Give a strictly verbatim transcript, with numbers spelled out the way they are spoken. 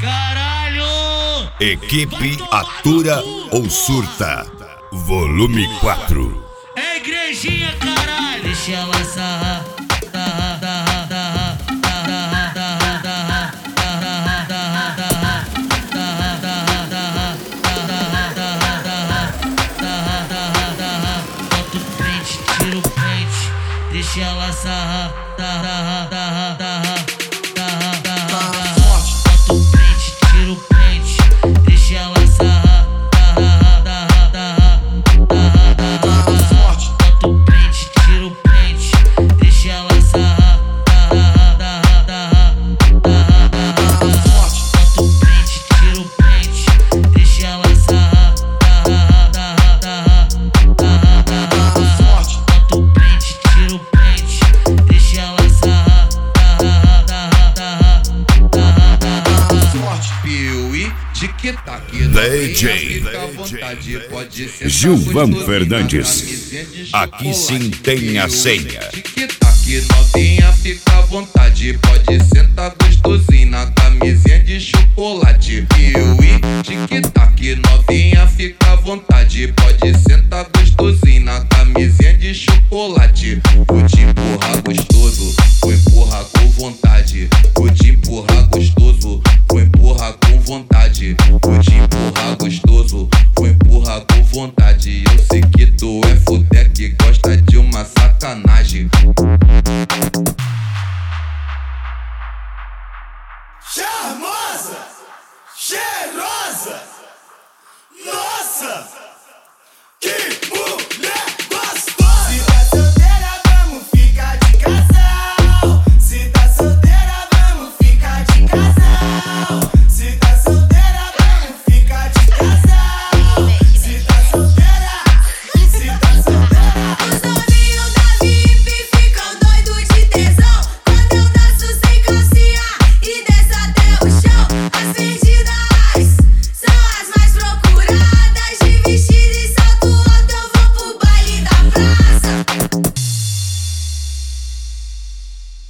Caralho! Equipe Atura ou Surta, volume quatro. É igrejinha, caralho! Deixa ela sarrar. Tira o pente, deixa ela sarrar, sarrar, sarrar, sarrar, sarrar, sarrar. Bota o pente, tira o pente, deixa ela sarrar, sarrar, sarrar, sarrar, sarrar, sarrar. Bota o pente, tira o pente, deixa ela sarrar, sarrar, sarrar, sarrar, sarrar. Bota o pente, tira o pente, deixa ela sarrar, sarrar, sarrar, sarrar, sarrar. Bota o pente, tira o pente, deixa ela sarrar, sarrar, sarrar, sarrar, sarrar. Piuí, tic-tac, D J Gilvan Fernandes. Aqui sim tem a senha. Tic-tac, novinha, fica à vontade, pode sentar gostosinho na cara.